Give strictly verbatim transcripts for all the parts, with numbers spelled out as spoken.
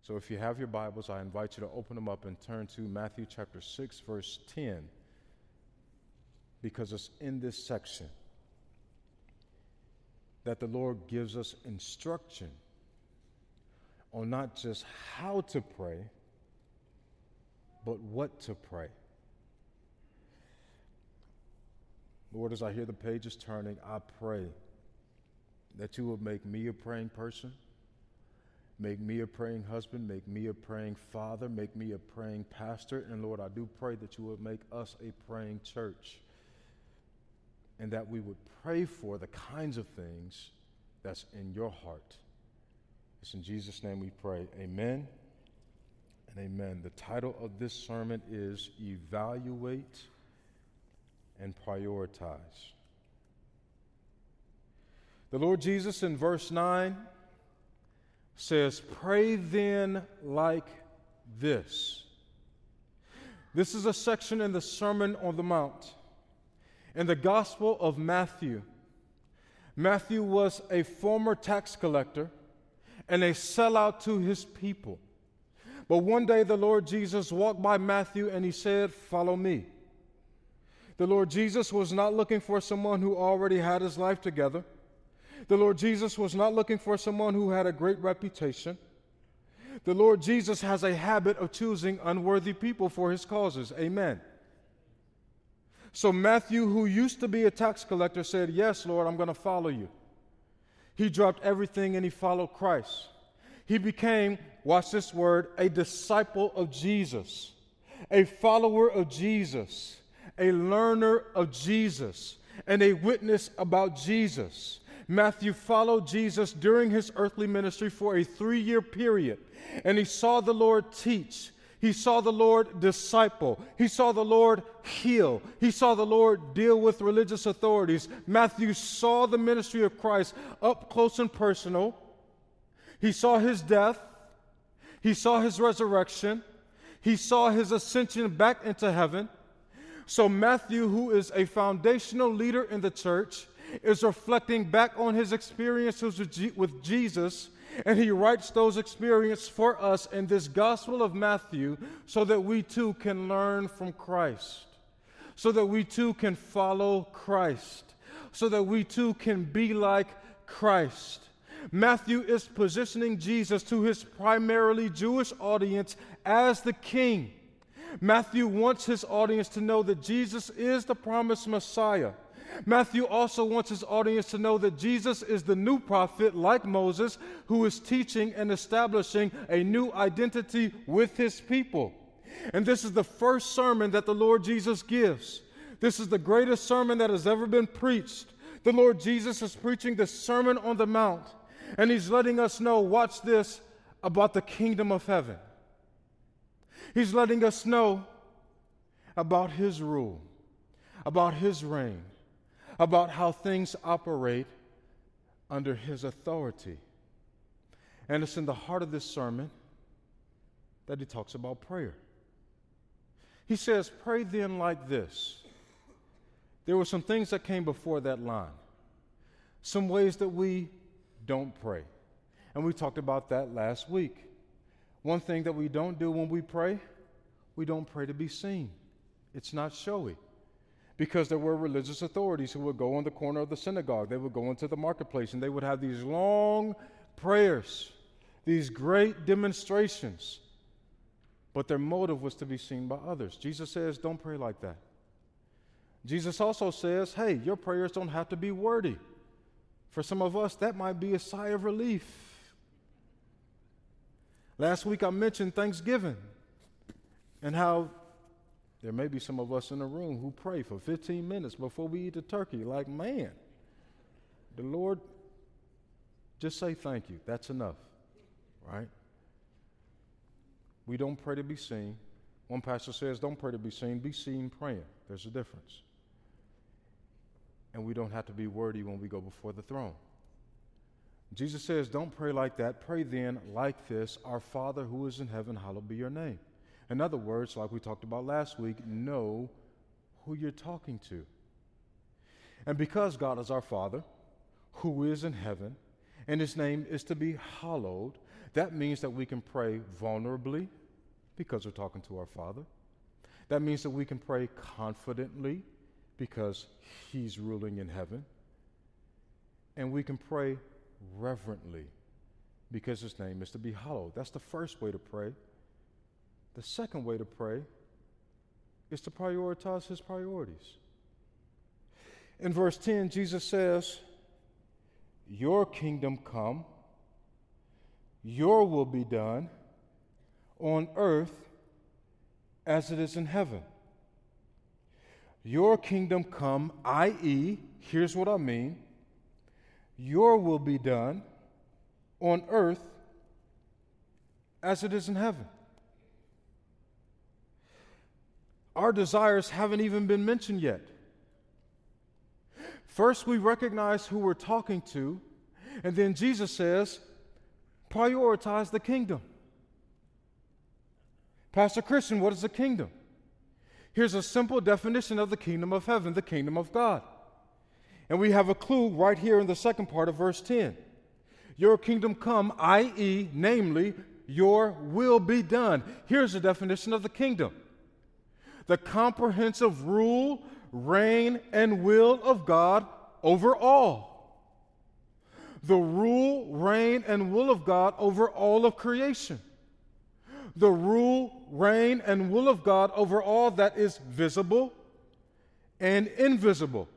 So if you have your Bibles, I invite you to open them up and turn to Matthew chapter six, verse ten, because it's in this section that the Lord gives us instruction on not just how to pray, but what to pray. Lord, as I hear the pages turning, I pray that you would make me a praying person, make me a praying husband, make me a praying father, make me a praying pastor, and Lord, I do pray that you would make us a praying church, and that we would pray for the kinds of things that's in your heart. It's in Jesus' name we pray. Amen and amen. The title of this sermon is Evaluate and Prioritize. The Lord Jesus in verse nine says, "Pray then like this." This is a section in the Sermon on the Mount. In the Gospel of Matthew, Matthew was a former tax collector and a sellout to his people. But one day the Lord Jesus walked by Matthew and he said, "Follow me." The Lord Jesus was not looking for someone who already had his life together. The Lord Jesus was not looking for someone who had a great reputation. The Lord Jesus has a habit of choosing unworthy people for his causes. Amen. So Matthew, who used to be a tax collector, said, "Yes, Lord, I'm going to follow you." He dropped everything and he followed Christ. He became, watch this word, a disciple of Jesus, a follower of Jesus, a learner of Jesus, and a witness about Jesus. Matthew followed Jesus during his earthly ministry for a three-year period, and he saw the Lord teach. He saw the Lord disciple. He saw the Lord heal. He saw the Lord deal with religious authorities. Matthew saw the ministry of Christ up close and personal. He saw his death. He saw his resurrection. He saw his ascension back into heaven. So Matthew, who is a foundational leader in the church, is reflecting back on his experiences with Jesus, and he writes those experiences for us in this Gospel of Matthew so that we too can learn from Christ, so that we too can follow Christ, so that we too can be like Christ. Matthew is positioning Jesus to his primarily Jewish audience as the King. Matthew wants his audience to know that Jesus is the promised Messiah. Matthew also wants his audience to know that Jesus is the new prophet, like Moses, who is teaching and establishing a new identity with his people. And this is the first sermon that the Lord Jesus gives. This is the greatest sermon that has ever been preached. The Lord Jesus is preaching the Sermon on the Mount, and he's letting us know, watch this, about the kingdom of heaven. He's letting us know about his rule, about his reign, about how things operate under his authority. And it's in the heart of this sermon that he talks about prayer. He says, "Pray then like this." There were some things that came before that line, some ways that we don't pray. And we talked about that last week. One thing that we don't do when we pray, we don't pray to be seen. It's not showy. Because there were religious authorities who would go on the corner of the synagogue. They would go into the marketplace, and they would have these long prayers, these great demonstrations. But their motive was to be seen by others. Jesus says, don't pray like that. Jesus also says, hey, your prayers don't have to be wordy. For some of us, that might be a sigh of relief. Last week I mentioned Thanksgiving and how there may be some of us in the room who pray for fifteen minutes before we eat the turkey. Like, man, the Lord, just say thank you. That's enough, right? We don't pray to be seen. One pastor says, don't pray to be seen, be seen praying. There's a difference. And we don't have to be wordy when we go before the throne. Jesus says, don't pray like that. Pray then like this: Our Father who is in heaven, hallowed be your name. In other words, like we talked about last week, know who you're talking to. And because God is our Father, who is in heaven, and his name is to be hallowed, That means that we can pray vulnerably because we're talking to our Father. That means that we can pray confidently because He's ruling in heaven. And we can pray reverently because His name is to be hallowed. That's the first way to pray. The second way to pray is to prioritize His priorities. In verse ten, Jesus says, "Your kingdom come, your will be done on earth as it is in heaven." Your kingdom come, that is, here's what I mean, your will be done on earth as it is in heaven. Our desires haven't even been mentioned yet. First, we recognize who we're talking to, and then Jesus says, prioritize the kingdom. Pastor Christian, what is the kingdom? Here's a simple definition of the kingdom of heaven, the kingdom of God. And we have a clue right here in the second part of verse ten. Your kingdom come, that is, namely, your will be done. Here's the definition of the kingdom: the comprehensive rule, reign, and will of God over all. The rule, reign, and will of God over all of creation. The rule, reign, and will of God over all that is visible and invisible.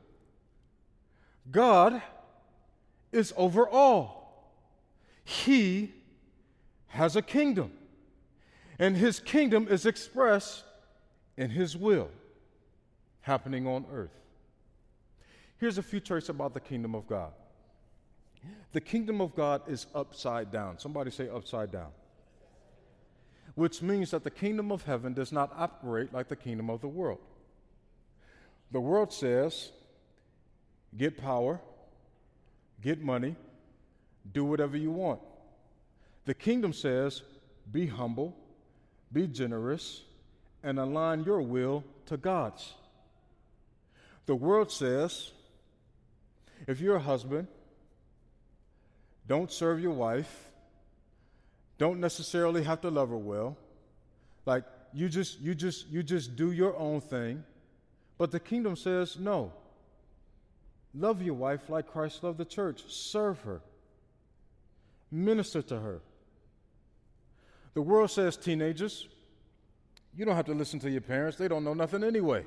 God is over all. He has a kingdom, and His kingdom is expressed in His will happening on earth. Here's a few traits about the kingdom of God. The kingdom of God is upside down. Somebody say upside down. Which means that the kingdom of heaven does not operate like the kingdom of the world. The world says, get power, get money, do whatever you want. The kingdom says, be humble, be generous, and align your will to God's. The world says, if you're a husband, don't serve your wife, don't necessarily have to love her well. Like, you just, you just, you just do your own thing. But the kingdom says, no. Love your wife like Christ loved the church. Serve her. Minister to her. The world says, teenagers, you don't have to listen to your parents. They don't know nothing anyway.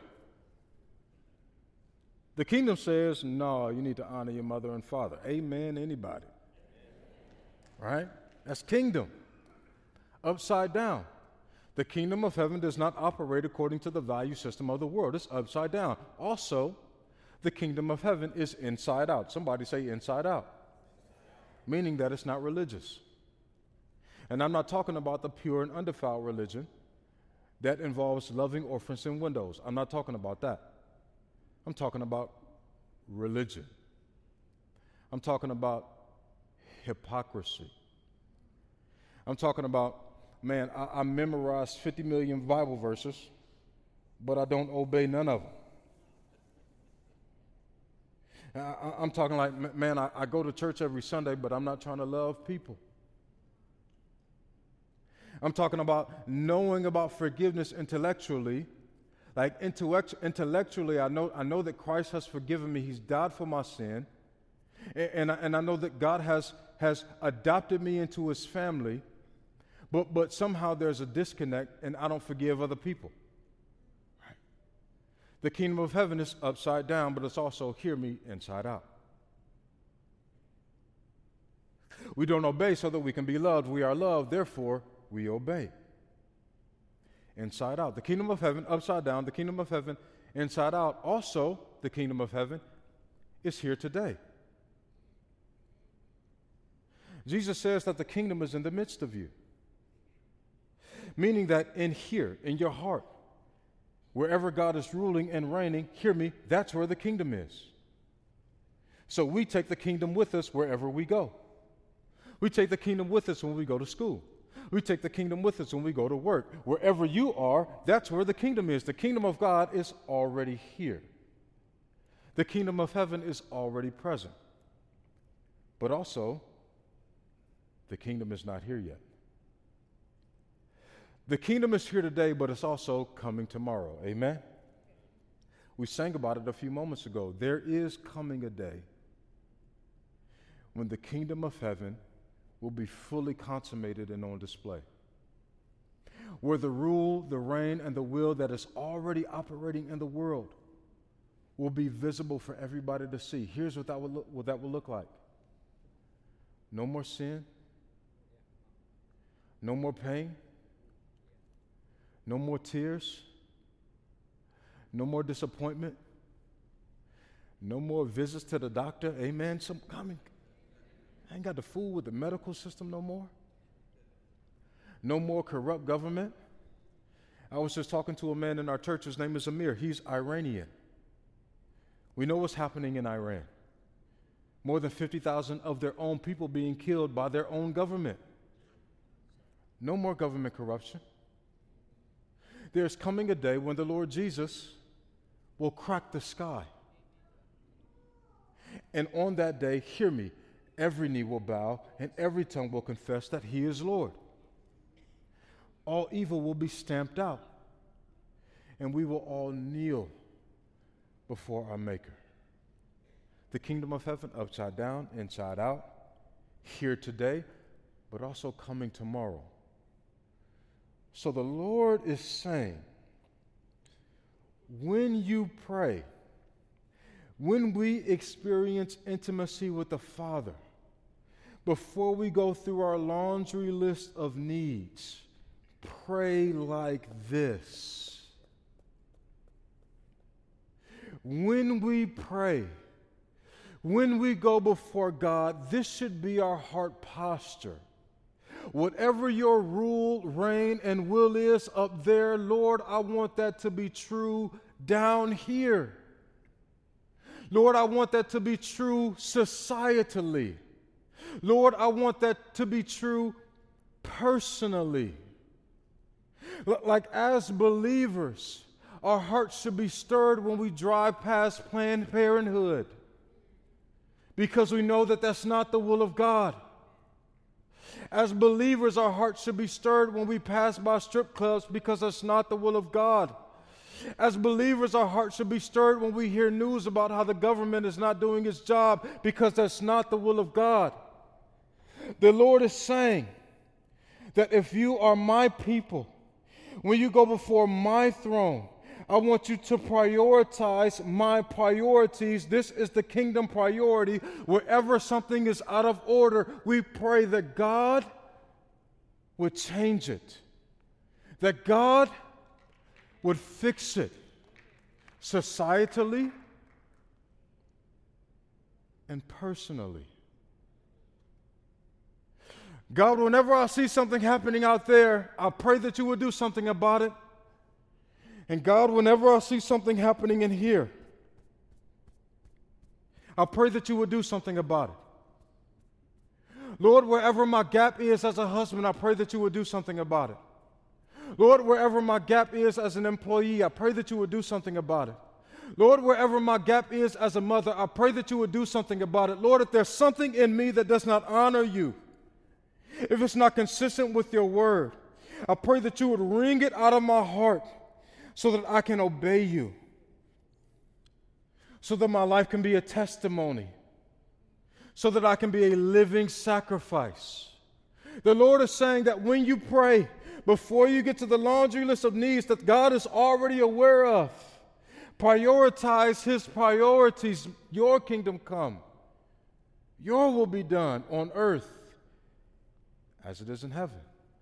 The kingdom says, no, you need to honor your mother and father. Amen, anybody. Right? That's kingdom. Upside down. The kingdom of heaven does not operate according to the value system of the world. It's upside down. Also, the kingdom of heaven is inside out. Somebody say inside out. Meaning that it's not religious. And I'm not talking about the pure and undefiled religion that involves loving orphans and widows. I'm not talking about that. I'm talking about religion. I'm talking about hypocrisy. I'm talking about, man, I, I memorized fifty million Bible verses, but I don't obey none of them. I, I'm talking like, man, I, I go to church every Sunday, but I'm not trying to love people. I'm talking about knowing about forgiveness intellectually. Like intellect, intellectually, I know, I know that Christ has forgiven me. He's died for my sin. And, and, I, and I know that God has, has adopted me into His family. But, but somehow there's a disconnect, and I don't forgive other people. Right? The kingdom of heaven is upside down, but it's also, hear me, inside out. We don't obey so that we can be loved. We are loved, therefore we obey. Inside out. The kingdom of heaven, upside down. The kingdom of heaven, inside out. Also, the kingdom of heaven is here today. Jesus says that the kingdom is in the midst of you. Meaning that in here, in your heart, wherever God is ruling and reigning, hear me, that's where the kingdom is. So we take the kingdom with us wherever we go. We take the kingdom with us when we go to school. We take the kingdom with us when we go to work. Wherever you are, that's where the kingdom is. The kingdom of God is already here. The kingdom of heaven is already present. But also, the kingdom is not here yet. The kingdom is here today, but it's also coming tomorrow. Amen? We sang about it a few moments ago. There is coming a day when the kingdom of heaven will be fully consummated and on display, where the rule, the reign, and the will that is already operating in the world will be visible for everybody to see. Here's what that will look, what that will look like. No more sin. No more pain. No more tears. No more disappointment. No more visits to the doctor. Amen. Some coming. I ain't got to fool with the medical system no more. No more corrupt government. I was just talking to a man in our church. His name is Amir. He's Iranian. We know what's happening in Iran. More than fifty thousand of their own people being killed by their own government. No more government corruption. There's coming a day when the Lord Jesus will crack the sky. And on that day, hear me, every knee will bow and every tongue will confess that he is Lord. All evil will be stamped out, and we will all kneel before our Maker. The kingdom of heaven, upside down, inside out, here today, but also coming tomorrow. So the Lord is saying, when you pray, when we experience intimacy with the Father, before we go through our laundry list of needs, pray like this. When we pray, when we go before God, this should be our heart posture. Whatever your rule, reign, and will is up there, Lord, I want that to be true down here. Lord, I want that to be true societally. Lord, I want that to be true personally. Like as believers, our hearts should be stirred when we drive past Planned Parenthood, because we know that that's not the will of God. As believers, our hearts should be stirred when we pass by strip clubs, because that's not the will of God. As believers, our hearts should be stirred when we hear news about how the government is not doing its job, because that's not the will of God. The Lord is saying that if you are my people, when you go before my throne, I want you to prioritize my priorities. This is the kingdom priority. Wherever something is out of order, we pray that God would change it, that God would fix it societally and personally. God, whenever I see something happening out there, I pray that you would do something about it. And God, whenever I see something happening in here, I pray that you would do something about it. Lord, wherever my gap is as a husband, I pray that you would do something about it. Lord, wherever my gap is as an employee, I pray that you would do something about it. Lord, wherever my gap is as a mother, I pray that you would do something about it. Lord, if there's something in me that does not honor you, if it's not consistent with your word, I pray that you would wring it out of my heart so that I can obey you, so that my life can be a testimony, so that I can be a living sacrifice. The Lord is saying that when you pray, before you get to the laundry list of needs that God is already aware of, prioritize His priorities. Your kingdom come. Your will be done on earth as it is in heaven.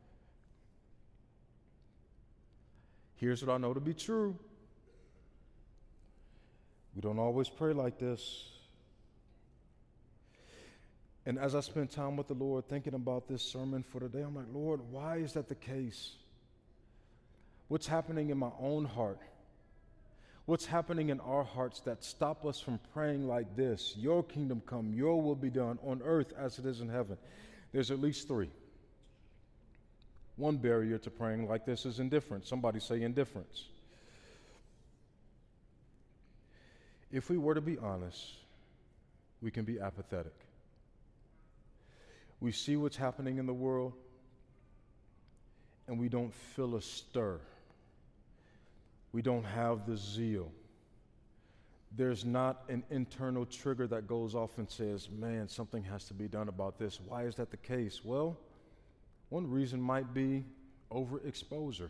Here's what I know to be true. We don't always pray like this. And as I spent time with the Lord thinking about this sermon for today, I'm like, Lord, why is that the case? What's happening in my own heart? What's happening in our hearts that stop us from praying like this? Your kingdom come, your will be done on earth as it is in heaven. There's at least three. One barrier to praying like this is indifference. Somebody say indifference. If we were to be honest, we can be apathetic. We see what's happening in the world, and we don't feel a stir. We don't have the zeal. There's not an internal trigger that goes off and says, man, something has to be done about this. Why is that the case? Well, one reason might be overexposure.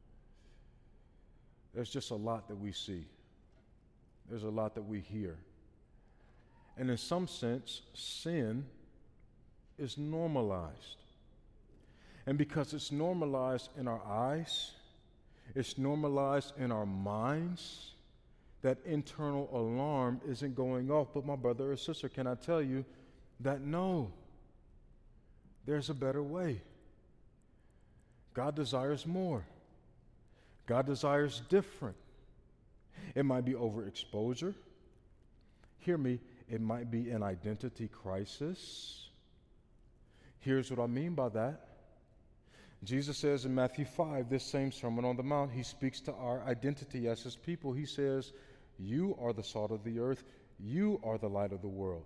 There's just a lot that we see. There's a lot that we hear. And in some sense, sin is normalized. And because it's normalized in our eyes, it's normalized in our minds, that internal alarm isn't going off. But my brother or sister, can I tell you that no, there's a better way. God desires more. God desires different. It might be overexposure. Hear me, it might be an identity crisis. Here's what I mean by that. Jesus says in Matthew five, this same Sermon on the Mount, he speaks to our identity as his people. He says, you are the salt of the earth. You are the light of the world.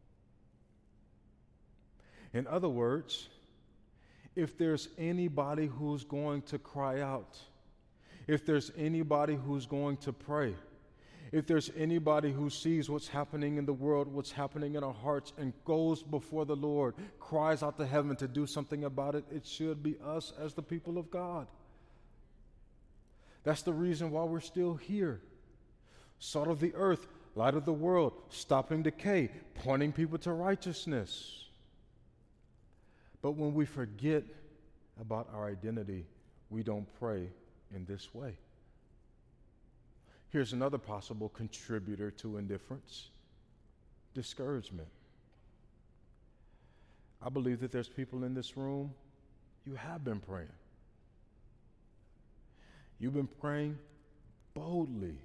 In other words, if there's anybody who's going to cry out, if there's anybody who's going to pray, if there's anybody who sees what's happening in the world, what's happening in our hearts, and goes before the Lord, cries out to heaven to do something about it, it should be us as the people of God. That's the reason why we're still here. Salt of the earth, light of the world, stopping decay, pointing people to righteousness. But when we forget about our identity, we don't pray in this way. Here's another possible contributor to indifference: discouragement. I believe that there's people in this room, you have been praying. You've been praying boldly,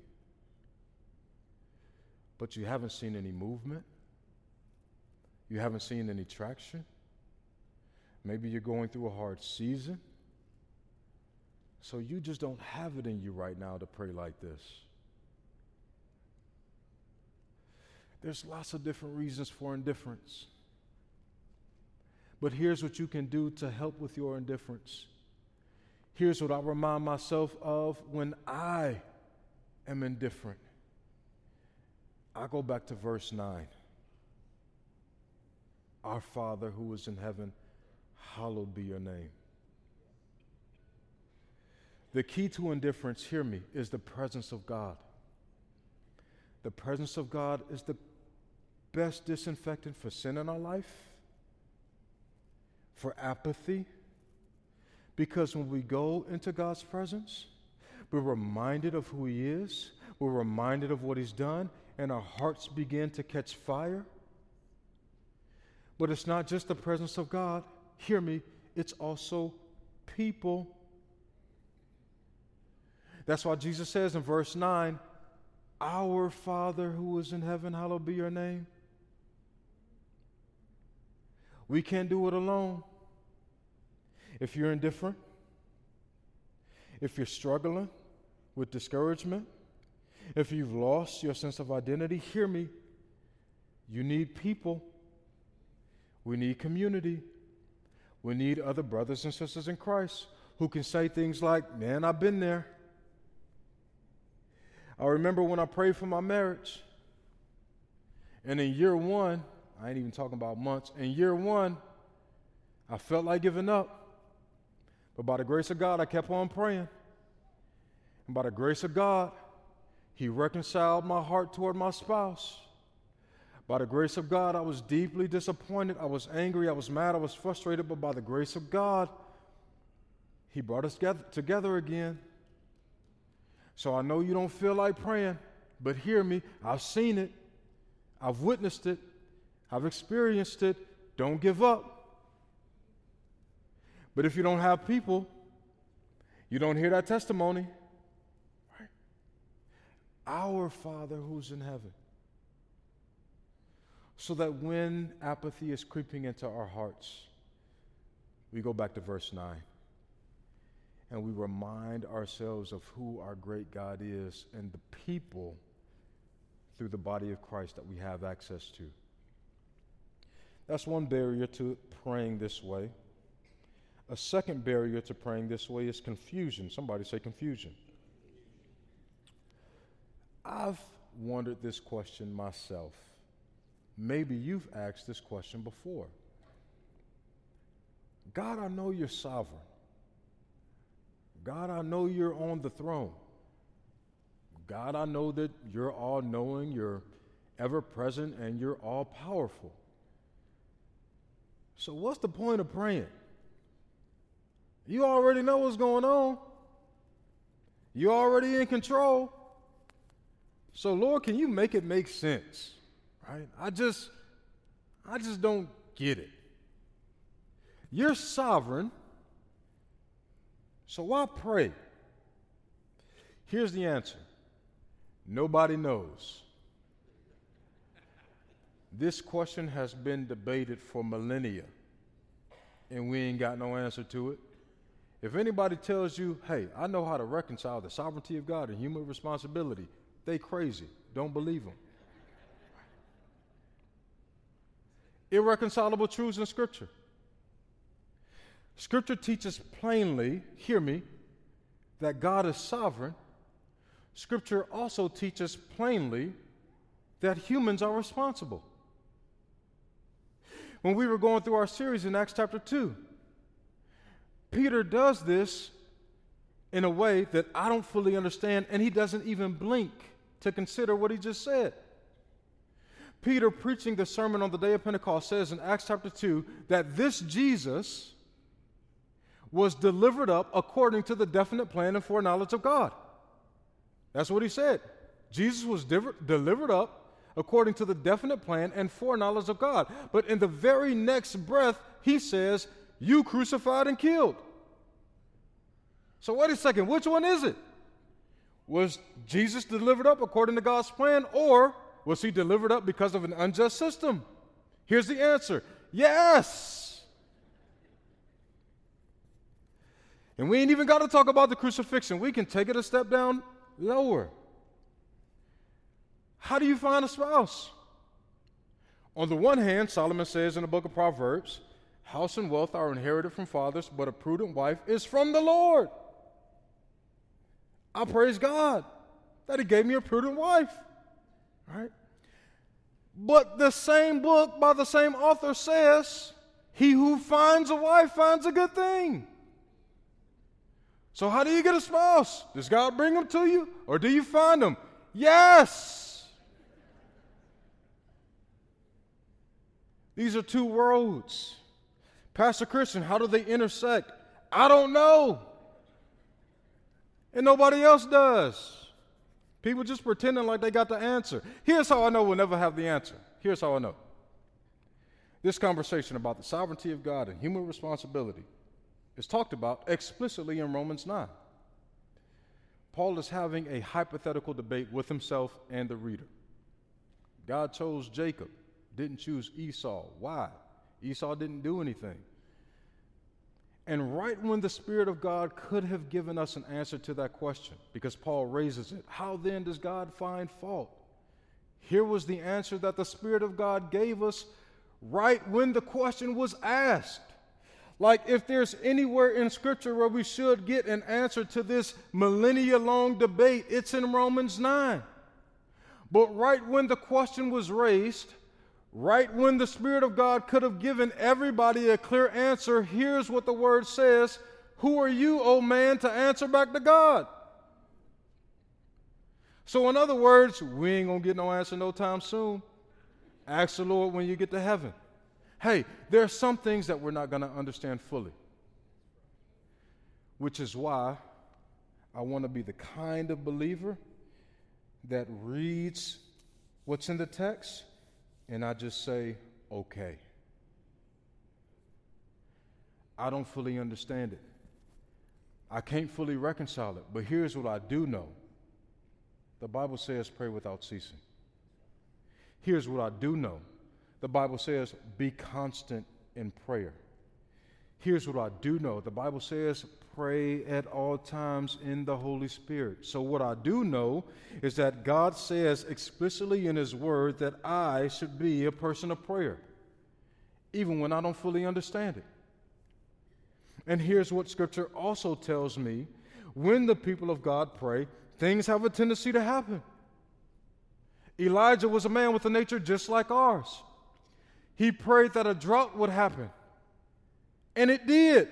but you haven't seen any movement. You haven't seen any traction. Maybe you're going through a hard season. So you just don't have it in you right now to pray like this. There's lots of different reasons for indifference. But here's what you can do to help with your indifference. Here's what I remind myself of when I am indifferent. I go back to verse nine. Our Father who is in heaven, hallowed be your name. The key to indifference, hear me, is the presence of God. The presence of God is the best disinfectant for sin in our life, for apathy, because when we go into God's presence, we're reminded of who He is, we're reminded of what He's done, and our hearts begin to catch fire. But it's not just the presence of God, hear me, it's also people. That's why Jesus says in verse nine, our Father who is in heaven, hallowed be your name. We can't do it alone. If you're indifferent, if you're struggling with discouragement, if you've lost your sense of identity, hear me, you need people. We need community. We need other brothers and sisters in Christ who can say things like, man, I've been there. I remember when I prayed for my marriage, and in year one, I ain't even talking about months, in year one, I felt like giving up. But by the grace of God, I kept on praying. And by the grace of God, He reconciled my heart toward my spouse. By the grace of God, I was deeply disappointed. I was angry. I was mad. I was frustrated. But by the grace of God, He brought us together, together again. So I know you don't feel like praying, but hear me. I've seen it. I've witnessed it. I've experienced it. Don't give up. But if you don't have people, you don't hear that testimony. Right? Our Father who's in heaven. So that when apathy is creeping into our hearts, we go back to verse nine. And we remind ourselves of who our great God is and the people through the body of Christ that we have access to. That's one barrier to praying this way. A second barrier to praying this way is confusion. Somebody say confusion. I've wondered this question myself. Maybe you've asked this question before. God, I know you're sovereign. God, I know you're on the throne. God, I know that you're all-knowing, you're ever-present, and you're all-powerful. So what's the point of praying? You already know what's going on. You're already in control. So, Lord, can you make it make sense? Right? I just, I just don't get it. You're sovereign, so why pray? Here's the answer. Nobody knows. This question has been debated for millennia, and we ain't got no answer to it. If anybody tells you, hey, I know how to reconcile the sovereignty of God and human responsibility, they crazy. Don't believe them. Irreconcilable truths in Scripture. Scripture teaches plainly, hear me, that God is sovereign. Scripture also teaches plainly that humans are responsible. When we were going through our series in Acts chapter two, Peter does this in a way that I don't fully understand, and he doesn't even blink to consider what he just said. Peter, preaching the sermon on the day of Pentecost, says in Acts chapter two that this Jesus was delivered up according to the definite plan and foreknowledge of God. That's what he said. Jesus was diver- delivered up according to the definite plan and foreknowledge of God. But in the very next breath, he says, you crucified and killed. So wait a second, which one is it? Was Jesus delivered up according to God's plan, or was he delivered up because of an unjust system? Here's the answer. Yes. And we ain't even got to talk about the crucifixion. We can take it a step down lower. How do you find a spouse? On the one hand, Solomon says in the book of Proverbs, house and wealth are inherited from fathers, but a prudent wife is from the Lord. I praise God that he gave me a prudent wife. Right? But the same book by the same author says, he who finds a wife finds a good thing. So how do you get a spouse? Does God bring them to you, or do you find them? Yes. These are two roads. Pastor Christian, how do they intersect? I don't know. And nobody else does. People just pretending like they got the answer. Here's how I know we'll never have the answer. Here's how I know. This conversation about the sovereignty of God and human responsibility is talked about explicitly in Romans nine. Paul is having a hypothetical debate with himself and the reader. God chose Jacob, didn't choose Esau. Why? Esau didn't do anything. And right when the Spirit of God could have given us an answer to that question, because Paul raises it, how then does God find fault? Here was the answer that the Spirit of God gave us right when the question was asked. Like, if there's anywhere in Scripture where we should get an answer to this millennia-long debate, it's in Romans nine. But right when the question was raised, right when the Spirit of God could have given everybody a clear answer, here's what the Word says: who are you, O man, to answer back to God? So in other words, we ain't going to get no answer no time soon. Ask the Lord when you get to heaven. Hey, there are some things that we're not going to understand fully, which is why I want to be the kind of believer that reads what's in the text and I just say, okay. I don't fully understand it. I can't fully reconcile it, but here's what I do know. The Bible says pray without ceasing. Here's what I do know. The Bible says be constant in prayer. Here's what I do know. The Bible says pray at all times in the Holy Spirit. So what I do know is that God says explicitly in His Word that I should be a person of prayer. even when I don't fully understand it. And here's what Scripture also tells me. When the people of God pray, things have a tendency to happen. Elijah was a man with a nature just like ours. He prayed that a drought would happen, and it did.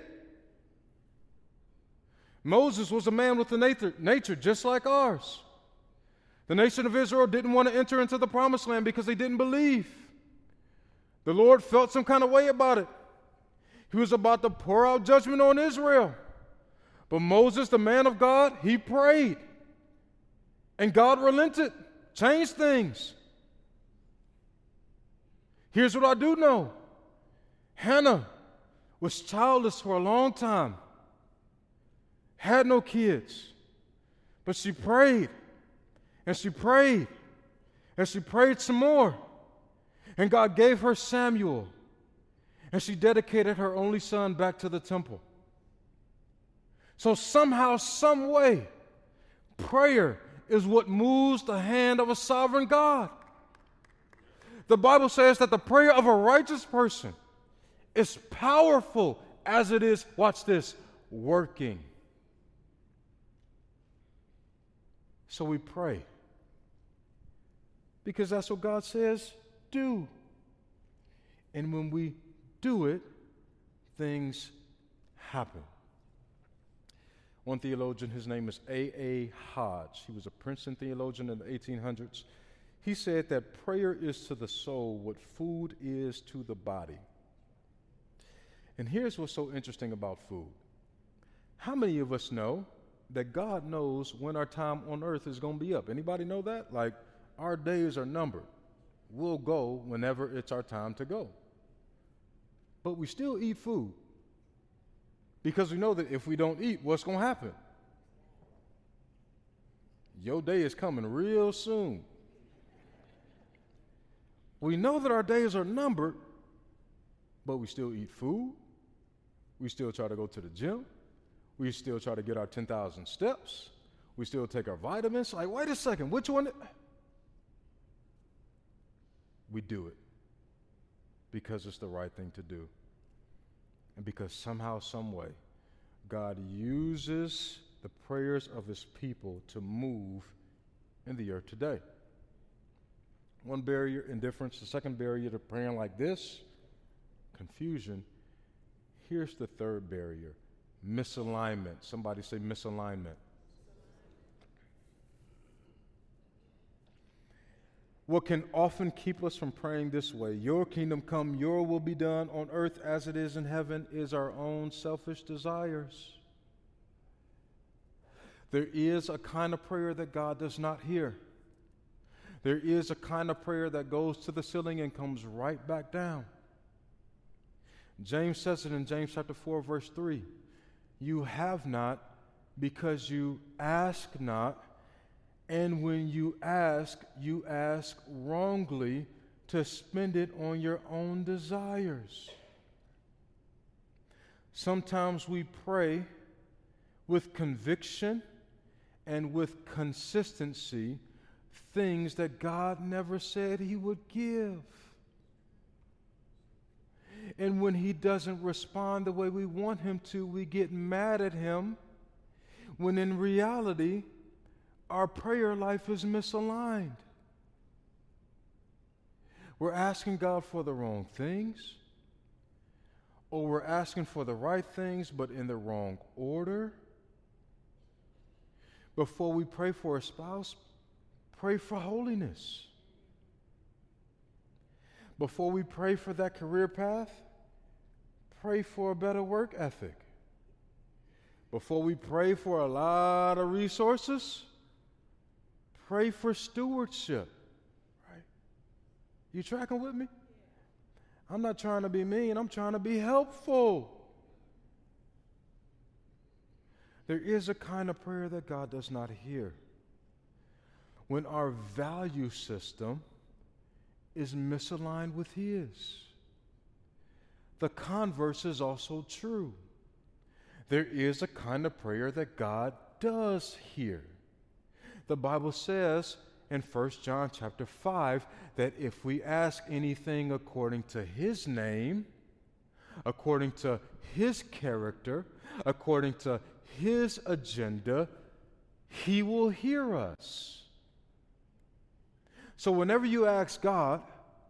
Moses was a man with a nature, nature just like ours. The nation of Israel didn't want to enter into the promised land because they didn't believe. The Lord felt some kind of way about it. He was about to pour out judgment on Israel. But Moses, the man of God, he prayed. And God relented, changed things. Here's what I do know. Hannah was childless for a long time, had no kids, but she prayed, and she prayed, and she prayed some more. And God gave her Samuel, and she dedicated her only son back to the temple. So somehow, some way, prayer is what moves the hand of a sovereign God. The Bible says that the prayer of a righteous person is powerful as it is, watch this, working. So we pray because that's what God says do. And when we do it, things happen. One theologian, his name is A A Hodge. He was a Princeton theologian in the eighteen hundreds. He said that prayer is to the soul what food is to the body. And here's what's so interesting about food. How many of us know that God knows when our time on earth is going to be up? Anybody know that? Like, our days are numbered. We'll go whenever it's our time to go. But we still eat food because we know that if we don't eat, what's going to happen? Your day is coming real soon. We know that our days are numbered, but we still eat food. We still try to go to the gym. We still try to get our ten thousand steps. We still take our vitamins. Like, wait a second, which one? We do it because it's the right thing to do. And because somehow, some way, God uses the prayers of his people to move in the earth today. One barrier, indifference. The second barrier to praying like this, confusion. Here's the third barrier, misalignment. Somebody say misalignment. What can often keep us from praying this way, your kingdom come, your will be done on earth as it is in heaven, is our own selfish desires. There is a kind of prayer that God does not hear. There is a kind of prayer that goes to the ceiling and comes right back down. James says it in James chapter four, verse three. You have not because you ask not, and when you ask, you ask wrongly to spend it on your own desires. Sometimes we pray with conviction and with consistency things that God never said he would give. And when he doesn't respond the way we want him to, we get mad at him, when in reality, our prayer life is misaligned. We're asking God for the wrong things, or we're asking for the right things, but in the wrong order. Before we pray for a spouse, pray for holiness. Before we pray for that career path, pray for a better work ethic. Before we pray for a lot of resources, pray for stewardship. Right? You tracking with me? I'm not trying to be mean, I'm trying to be helpful. There is a kind of prayer that God does not hear. When our value system is misaligned with his. The converse is also true. There is a kind of prayer that God does hear. The Bible says, in First John chapter five that if we ask anything according to his name, according to his character, according to his agenda, he will hear us. So whenever you ask God,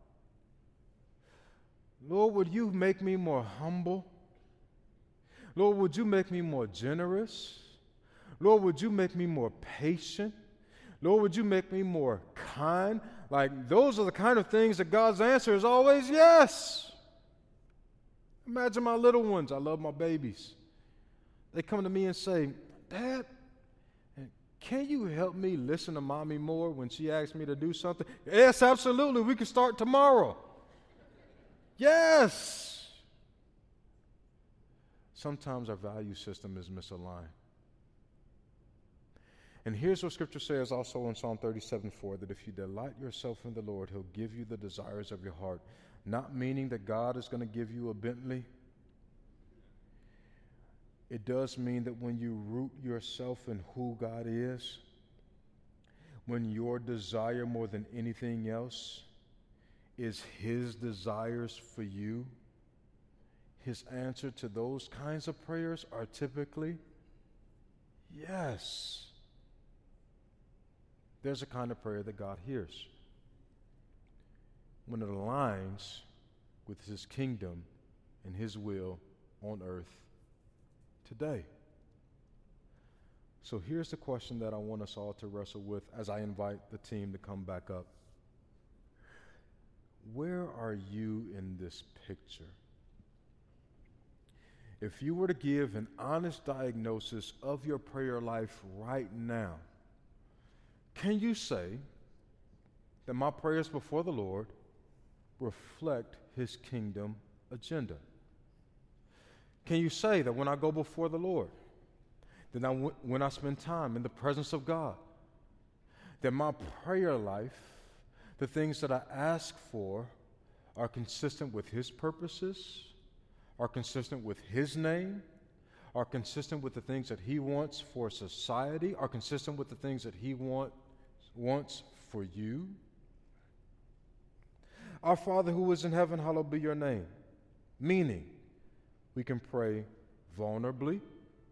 Lord, would you make me more humble? Lord, would you make me more generous? Lord, would you make me more patient? Lord, would you make me more kind? Like, those are the kind of things that God's answer is always yes. Imagine my little ones. I love my babies. They come to me and say, Dad, can you help me listen to Mommy more when she asks me to do something? Yes, absolutely. We can start tomorrow. Yes. Sometimes our value system is misaligned. And here's what Scripture says also in Psalm thirty-seven four, that if you delight yourself in the Lord, he'll give you the desires of your heart. Not meaning that God is going to give you a Bentley. It does mean that when you root yourself in who God is, when your desire more than anything else is his desires for you, his answer to those kinds of prayers are typically yes. There's a kind of prayer that God hears when it aligns with his kingdom and his will on earth today. So here's the question that I want us all to wrestle with as I invite the team to come back up. Where are you in this picture? If you were to give an honest diagnosis of your prayer life right now, can you say that my prayers before the Lord reflect his kingdom agenda? Can you say that when I go before the Lord, that I w- when I spend time in the presence of God, that my prayer life, the things that I ask for, are consistent with his purposes, are consistent with his name, are consistent with the things that he wants for society, are consistent with the things that he want, wants for you? Our Father who is in heaven, hallowed be your name. Meaning, we can pray vulnerably,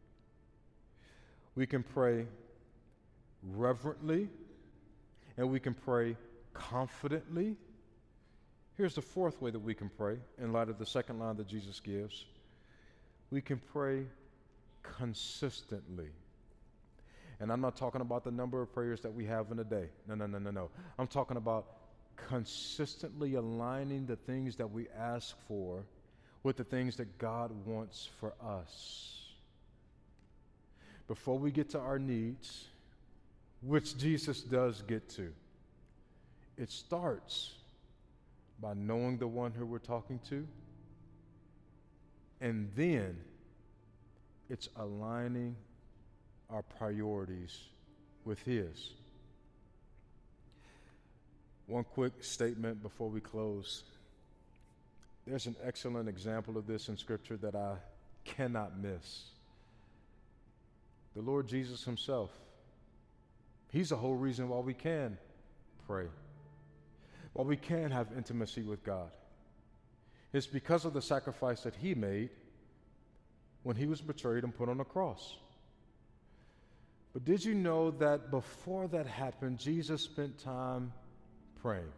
we can pray reverently, and we can pray confidently. Here's the fourth way that we can pray in light of the second line that Jesus gives. We can pray consistently. And I'm not talking about the number of prayers that we have in a day. No, no, no, no, no. I'm talking about consistently aligning the things that we ask for with the things that God wants for us. Before we get to our needs, which Jesus does get to, it starts by knowing the one who we're talking to, and then it's aligning our priorities with his. One quick statement before we close. There's an excellent example of this in Scripture that I cannot miss. The Lord Jesus himself. He's the whole reason why we can pray, why we can have intimacy with God. It's because of the sacrifice that he made when he was betrayed and put on the cross. But did you know that before that happened, Jesus spent time praying?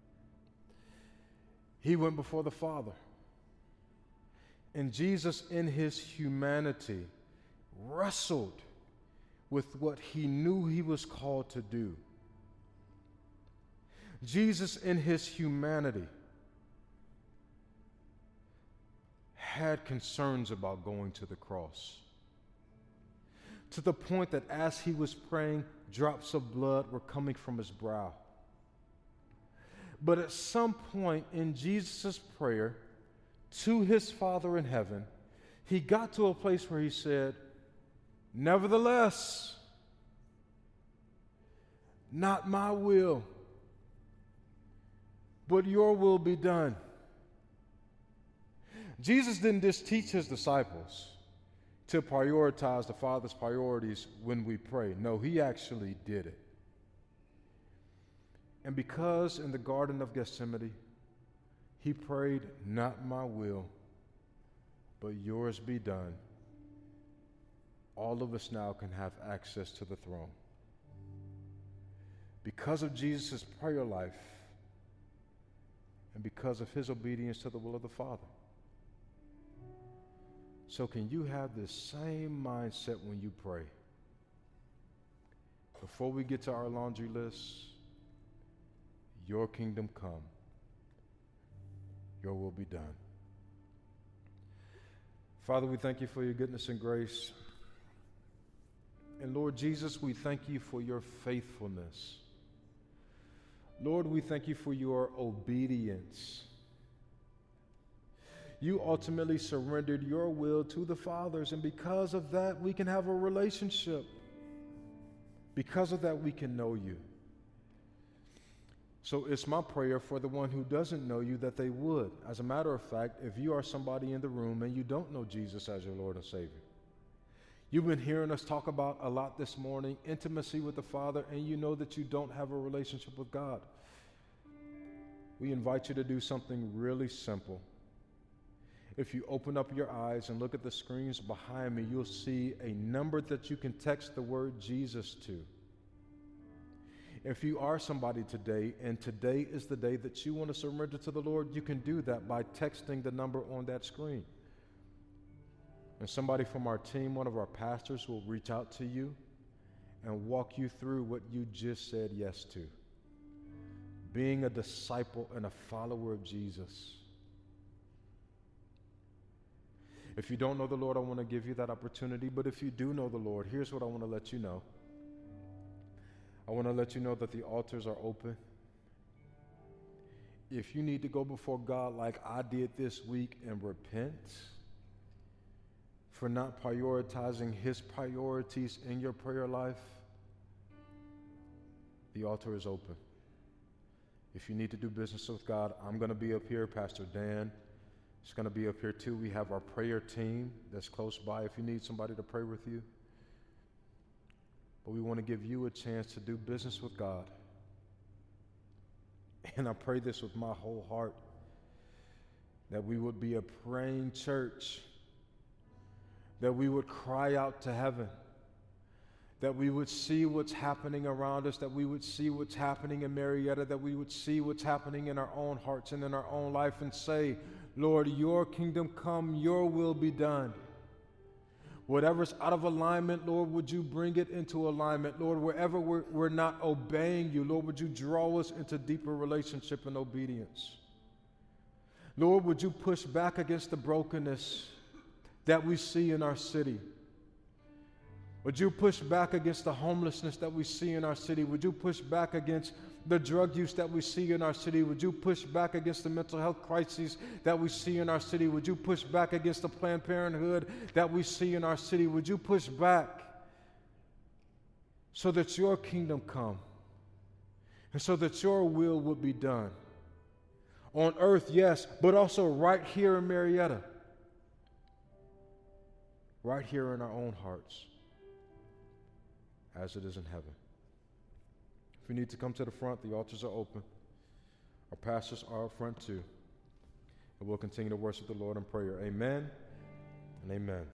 He went before the Father. And Jesus, in his humanity, wrestled with what he knew he was called to do. Jesus, in his humanity, had concerns about going to the cross, to the point that as he was praying, drops of blood were coming from his brow. But at some point in Jesus' prayer to his Father in heaven, he got to a place where he said, "Nevertheless, not my will, but your will be done." Jesus didn't just teach his disciples to prioritize the Father's priorities when we pray. No, he actually did it. And because in the Garden of Gethsemane, he prayed, not my will, but yours be done, all of us now can have access to the throne. Because of Jesus' prayer life and because of his obedience to the will of the Father. So can you have this same mindset when you pray? Before we get to our laundry list, your kingdom come, your will be done. Father, we thank you for your goodness and grace. And Lord Jesus, we thank you for your faithfulness. Lord, we thank you for your obedience. You ultimately surrendered your will to the Father's, and because of that, we can have a relationship. Because of that, we can know you. So it's my prayer for the one who doesn't know you that they would. As a matter of fact, if you are somebody in the room and you don't know Jesus as your Lord and Savior, you've been hearing us talk about a lot this morning, intimacy with the Father, and you know that you don't have a relationship with God. We invite you to do something really simple. If you open up your eyes and look at the screens behind me, you'll see a number that you can text the word Jesus to. If you are somebody today, and today is the day that you want to surrender to the Lord, you can do that by texting the number on that screen. And somebody from our team, one of our pastors, will reach out to you and walk you through what you just said yes to. Being a disciple and a follower of Jesus. If you don't know the Lord, I want to give you that opportunity. But if you do know the Lord, here's what I want to let you know. I want to let you know that the altars are open. If you need to go before God like I did this week and repent for not prioritizing his priorities in your prayer life, the altar is open. If you need to do business with God, I'm going to be up here. Pastor Dan is going to be up here too. We have our prayer team that's close by if you need somebody to pray with you. But we want to give you a chance to do business with God. And I pray this with my whole heart, that we would be a praying church, that we would cry out to heaven, that we would see what's happening around us, that we would see what's happening in Marietta, that we would see what's happening in our own hearts and in our own life and say, Lord, your kingdom come, your will be done. Whatever's out of alignment, Lord, would you bring it into alignment? Lord, wherever we're, we're not obeying you, Lord, would you draw us into deeper relationship and obedience? Lord, would you push back against the brokenness that we see in our city? Would you push back against the homelessness that we see in our city? Would you push back against the drug use that we see in our city? Would you push back against the mental health crises that we see in our city? Would you push back against the Planned Parenthood that we see in our city? Would you push back so that your kingdom come and so that your will would be done on earth, yes, but also right here in Marietta, right here in our own hearts, as it is in heaven. If you need to come to the front, the altars are open. Our pastors are up front too. And we'll continue to worship the Lord in prayer. Amen and amen.